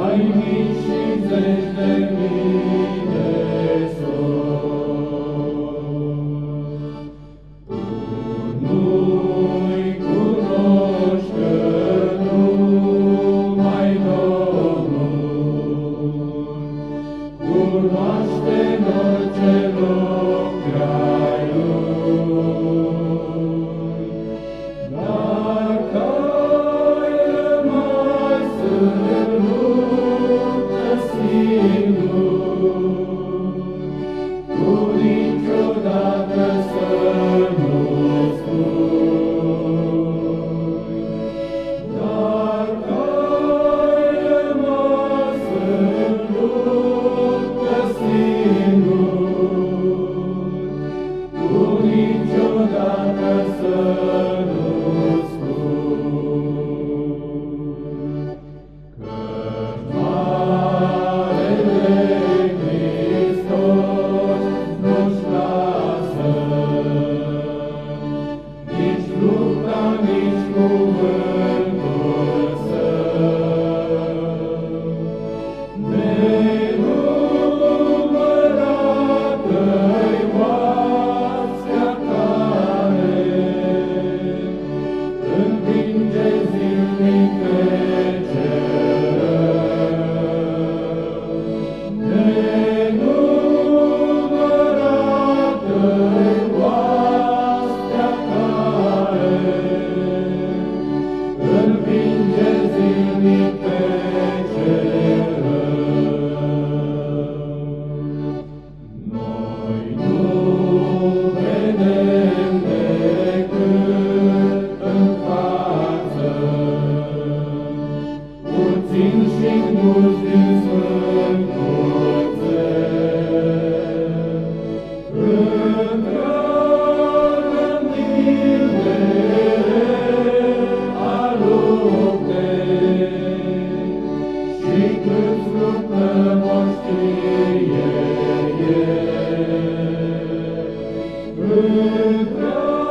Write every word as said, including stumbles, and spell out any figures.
mai mici și zeci de mii de sori. Tu nu-i cunoști numai Domnul, cunoaște în orice loc de-ai Lui. Dacă ai rămas în luptă singur, tu niciodată să nu-ți spui. Dacă ai rămas în luptă singur, tu niciodată să nu-ți spui. Căci Marele Hristos nu-și lasă nici lupta, nici cuvântul său. Nenumărată-i oastea care împinge zilnic pe cel rău. Nenumărată-i oastea care împinge zilnic pe cel rău. Noi nu vedem decât în față, puțin și mulți din Sfântul Țel. Într-adâncime a luptei și câți luptăm o știe El. Într-adâncime